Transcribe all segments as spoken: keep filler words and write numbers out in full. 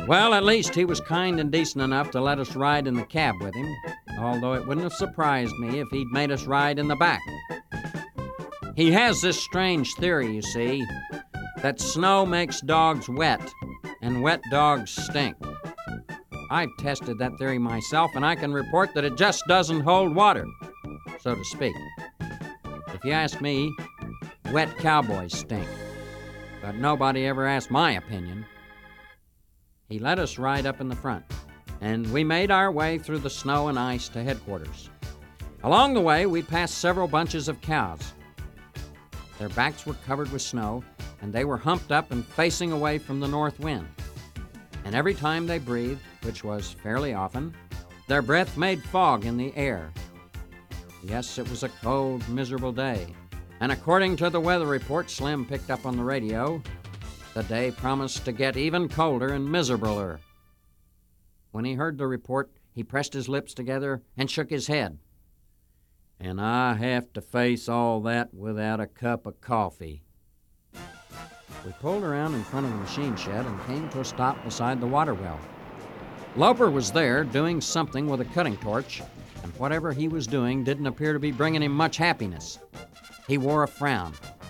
Well, at least he was kind and decent enough to let us ride in the cab with him, although it wouldn't have surprised me if he'd made us ride in the back. He has this strange theory, you see, that snow makes dogs wet, and wet dogs stink. I've tested that theory myself, and I can report that it just doesn't hold water, so to speak. If you ask me, wet cowboys stink, but nobody ever asked my opinion. He let us ride up in the front, and we made our way through the snow and ice to headquarters. Along the way, we passed several bunches of cows. Their backs were covered with snow, and they were humped up and facing away from the north wind. And every time they breathed, which was fairly often, their breath made fog in the air. Yes, it was a cold, miserable day, and according to the weather report Slim picked up on the radio, the day promised to get even colder and miserabler. When he heard the report, he pressed his lips together and shook his head. And I have to face all that without a cup of coffee. We pulled around in front of the machine shed and came to a stop beside the water well. Loper was there doing something with a cutting torch, and whatever he was doing didn't appear to be bringing him much happiness. He wore a frown.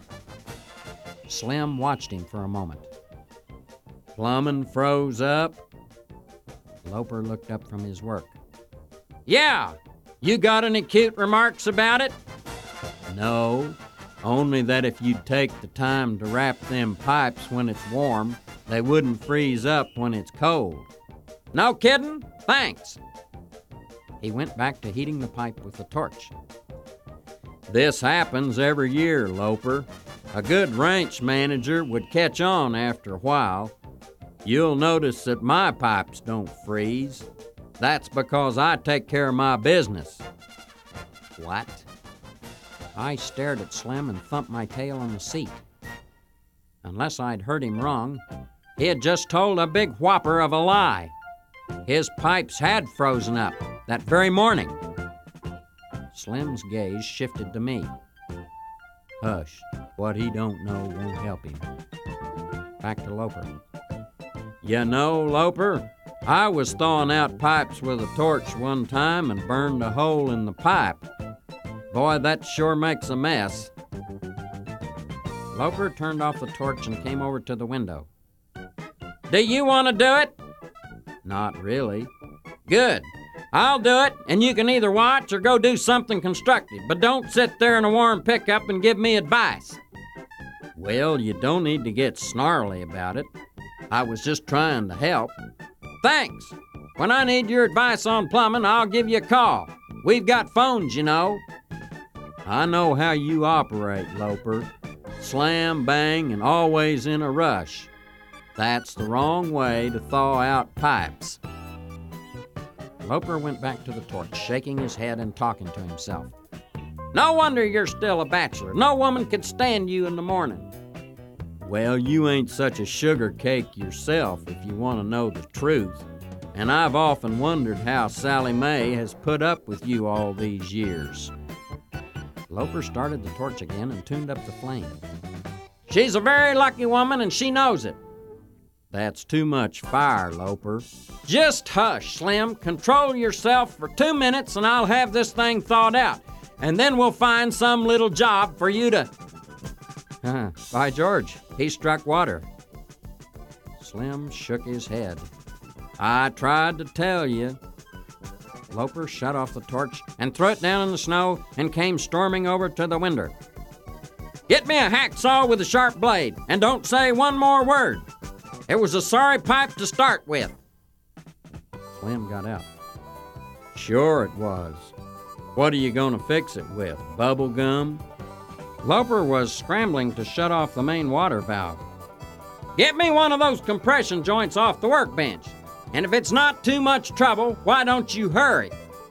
Slim watched him for a moment. Plumbing froze up? Loper looked up from his work. Yeah! You got any cute remarks about it? No, only that if you'd take the time to wrap them pipes when it's warm, they wouldn't freeze up when it's cold. No kidding? Thanks. He went back to heating the pipe with the torch. This happens every year, Loper. A good ranch manager would catch on after a while. You'll notice that my pipes don't freeze. That's because I take care of my business. What? I stared at Slim and thumped my tail on the seat. Unless I'd heard him wrong, he had just told a big whopper of a lie. His pipes had frozen up that very morning. Slim's gaze shifted to me. Hush, what he don't know won't help him. Back to Loper. You know, Loper, I was thawing out pipes with a torch one time and burned a hole in the pipe. Boy, that sure makes a mess. Loper turned off the torch and came over to the window. Do you want to do it? Not really. Good. I'll do it, and you can either watch or go do something constructive, but don't sit there in a warm pickup and give me advice. Well, you don't need to get snarly about it. I was just trying to help. Thanks. When I need your advice on plumbing, I'll give you a call. We've got phones, you know. I know how you operate, Loper. Slam, bang, and always in a rush. That's the wrong way to thaw out pipes. Loper went back to the torch, shaking his head and talking to himself. No wonder you're still a bachelor. No woman could stand you in the morning. Well, you ain't such a sugar cake yourself, if you want to know the truth. And I've often wondered how Sally Mae has put up with you all these years. Loper started the torch again and tuned up the flame. She's a very lucky woman, and she knows it. That's too much fire, Loper. Just hush, Slim. Control yourself for two minutes, and I'll have this thing thawed out. And then we'll find some little job for you to... Huh, by George, he struck water. Slim shook his head. I tried to tell you. Loper shut off the torch and threw it down in the snow and came storming over to the window. Get me a hacksaw with a sharp blade, and don't say one more word. It was a sorry pipe to start with. Slim got out. Sure it was. What are you going to fix it with, bubble gum? Loper was scrambling to shut off the main water valve. Get me one of those compression joints off the workbench. And if it's not too much trouble, why don't you hurry?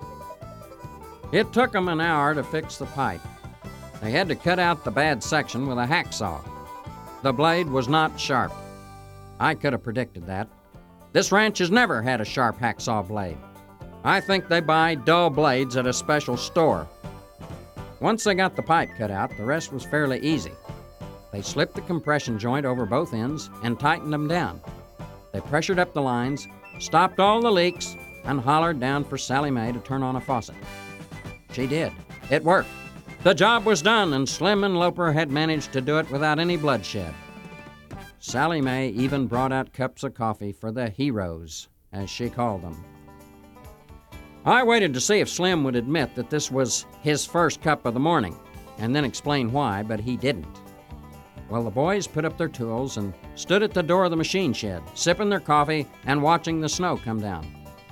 It took them an hour to fix the pipe. They had to cut out the bad section with a hacksaw. The blade was not sharp. I could have predicted that. This ranch has never had a sharp hacksaw blade. I think they buy dull blades at a special store. Once they got the pipe cut out, the rest was fairly easy. They slipped the compression joint over both ends and tightened them down. They pressured up the lines, stopped all the leaks, and hollered down for Sally Mae to turn on a faucet. She did. It worked. The job was done, and Slim and Loper had managed to do it without any bloodshed. Sally Mae even brought out cups of coffee for the heroes, as she called them. I waited to see if Slim would admit that this was his first cup of the morning, and then explain why, but he didn't. Well, the boys put up their tools and stood at the door of the machine shed, sipping their coffee and watching the snow come down.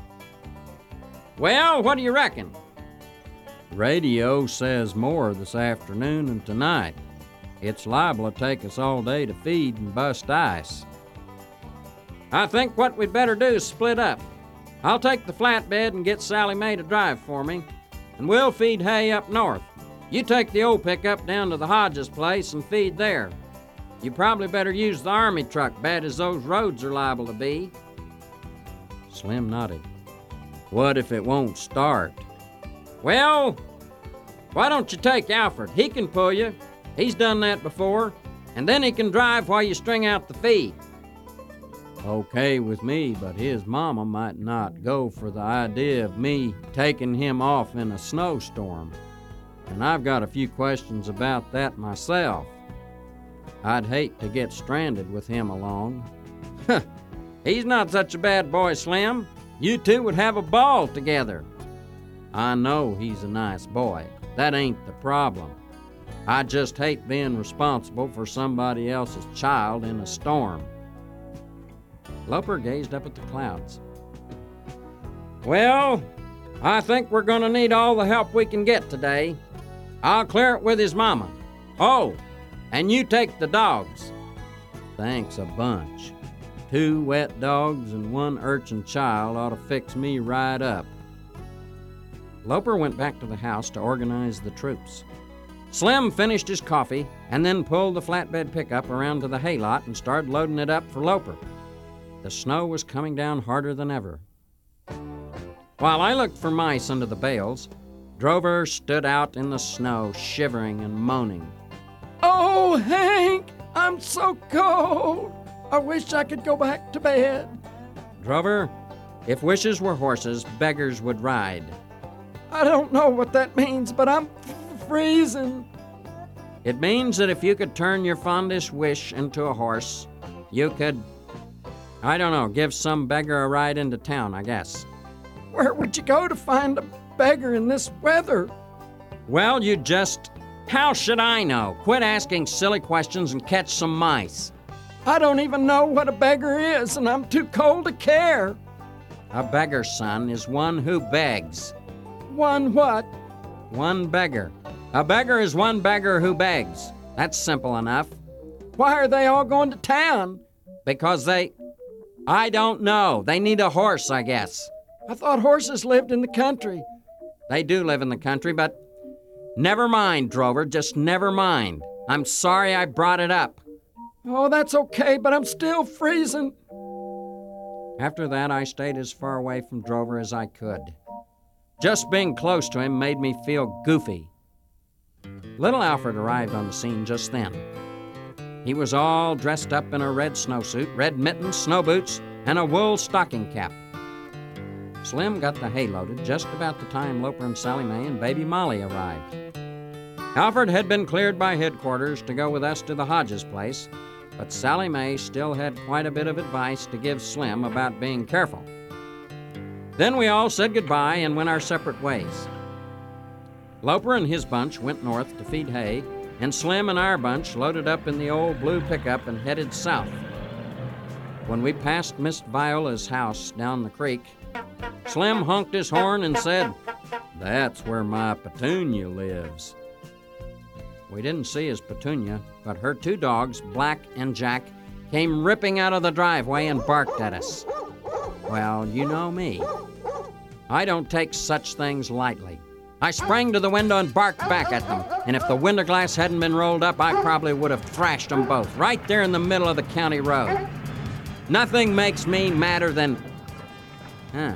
"Well, what do you reckon?" "Radio says more this afternoon and tonight. It's liable to take us all day to feed and bust ice." "I think what we'd better do is split up. I'll take the flatbed and get Sally Mae to drive for me, and we'll feed hay up north. You take the old pickup down to the Hodges place and feed there. You probably better use the army truck, bad as those roads are liable to be." Slim nodded. "What if it won't start?" "Well, why don't you take Alfred? He can pull you. He's done that before, and then he can drive while you string out the feed." "Okay with me, but his mama might not go for the idea of me taking him off in a snowstorm, and I've got a few questions about that myself. I'd hate to get stranded with him along." "He's not such a bad boy, Slim. You two would have a ball together." "I know he's a nice boy. That ain't the problem. I just hate being responsible for somebody else's child in a storm." Loper gazed up at the clouds. "Well, I think we're going to need all the help we can get today. I'll clear it with his mama. Oh, and you take the dogs." "Thanks a bunch. Two wet dogs and one urchin child ought to fix me right up." Loper went back to the house to organize the troops. Slim finished his coffee and then pulled the flatbed pickup around to the haylot and started loading it up for Loper. The snow was coming down harder than ever. While I looked for mice under the bales, Drover stood out in the snow, shivering and moaning. "Oh, Hank, I'm so cold. I wish I could go back to bed." "Drover, if wishes were horses, beggars would ride." "I don't know what that means, but I'm f- freezing." "It means that if you could turn your fondest wish into a horse, you could, I don't know, give some beggar a ride into town, I guess." "Where would you go to find a beggar in this weather?" "Well, you just... How should I know? Quit asking silly questions and catch some mice." "I don't even know what a beggar is, and I'm too cold to care." "A beggar, son, is one who begs." "One what?" "One beggar. A beggar is one beggar who begs. That's simple enough." "Why are they all going to town?" "Because they... I don't know. They need a horse, I guess." "I thought horses lived in the country." "They do live in the country, but... Never mind, Drover, just never mind. I'm sorry I brought it up." "Oh, that's okay, but I'm still freezing." After that, I stayed as far away from Drover as I could. Just being close to him made me feel goofy. Little Alfred arrived on the scene just then. He was all dressed up in a red snowsuit, red mittens, snow boots, and a wool stocking cap. Slim got the hay loaded just about the time Loper and Sally Mae and baby Molly arrived. Alfred had been cleared by headquarters to go with us to the Hodges place, but Sally Mae still had quite a bit of advice to give Slim about being careful. Then we all said goodbye and went our separate ways. Loper and his bunch went north to feed hay, and Slim and our bunch loaded up in the old blue pickup and headed south. When we passed Miss Viola's house down the creek, Slim honked his horn and said, "That's where my Petunia lives." We didn't see his Petunia, but her two dogs, Black and Jack, came ripping out of the driveway and barked at us. Well, you know me. I don't take such things lightly. I sprang to the window and barked back at them, and if the window glass hadn't been rolled up, I probably would have thrashed them both, right there in the middle of the county road. Nothing makes me madder than... Huh.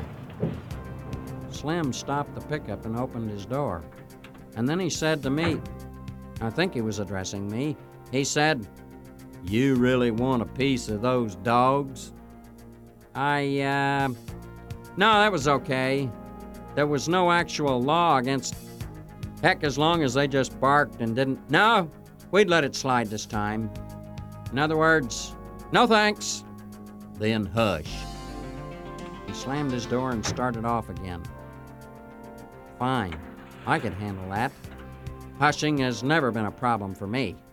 Slim stopped the pickup and opened his door. And then he said to me, I think he was addressing me, he said, "You really want a piece of those dogs?" I, uh... No, that was okay. There was no actual law against... Heck, as long as they just barked and didn't... No, we'd let it slide this time. In other words, no thanks. Then hush. He slammed his door and started off again. Fine, I could handle that. Hushing has never been a problem for me.